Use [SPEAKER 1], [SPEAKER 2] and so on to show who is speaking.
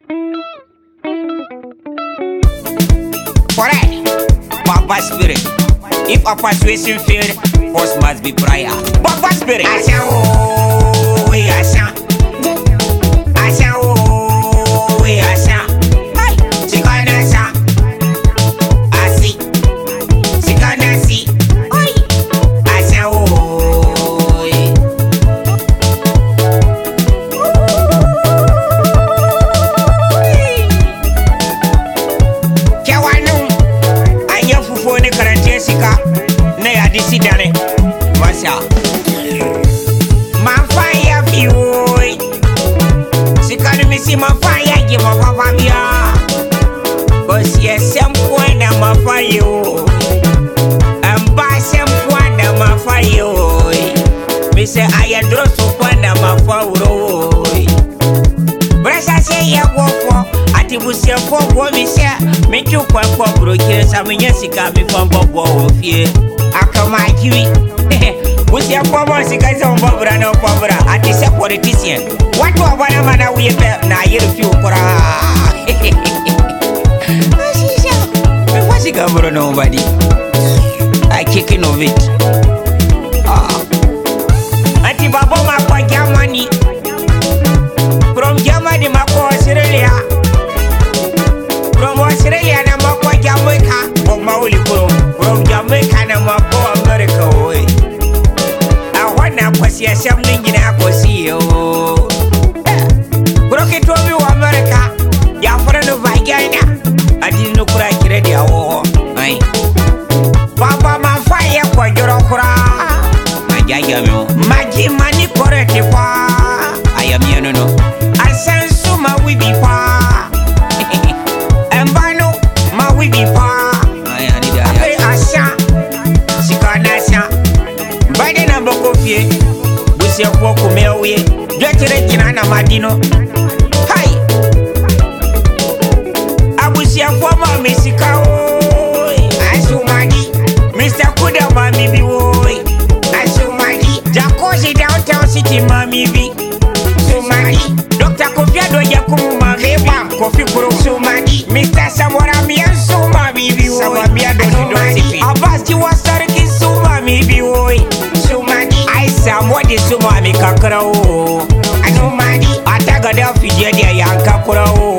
[SPEAKER 1] Correct. Papa Spirit. If a persuasion failed, first must be prayer. Papa Spirit. Asha oh, we asha. Asha oh, we asha. Hey, Sikana asha. Asi. Sikana si. Hey, asha oh. Kewanu. Anya fufu ne karante sika. Ne ya disi dane. Masha. Mafaya fioi. Sikani misi mafaya je mafaya bia. Kosi esempwana mafayo. Amba sempwana mafayo. Mise ayadroso kwana mafauro. Brasa se ya wofo. Ati busia fofo mise. Mechu kwa brokire samenye sika mi fambo bo ofie. Akama kiwi. Busia fofo sika se mbobra na mbobra. Ati se politician. Watu abana mana uyepe na yeru fi ukora. Asisha. Wasi gamro nobody. I kicking of it. Ati babo makwa Germany. From Germany makwa Australia. From Australia na makwa Jamaica. Mauli from Jamaica na makwa America. Awana kwasi asham ningina akosi yo. Broke to mi wa America. Ya fara no vagina. Adi no kura kiredi awo. Ai. Baba mafaya kwa joro kura. Majaja mo. Maji mani korete kwa. Ayam yano no. Asensu ma wibi kwa. Embano ma wibi kwa. Ayani da. Ape asha. Sikana asha. Bade na boko fie. Busia kwa kumewe. Jotere jina na madino. Hai. Abusia kwa mami sikao. Asumadi. Mr. Kuda mami biwoi. Asumadi. Jakozi downtown city mami bi. Sumadi. Dr. Kofiado Yakumu mami bam. Kofi Kuro. Sumadi. Mr. Samora miyansu mami biwoi. Samamia doni. Abbas Jiwasariki sumami biwoi. Sumadi. Aisa mwadi sumami kakrao. Anumadi. Atagada fijedia yanka kurao.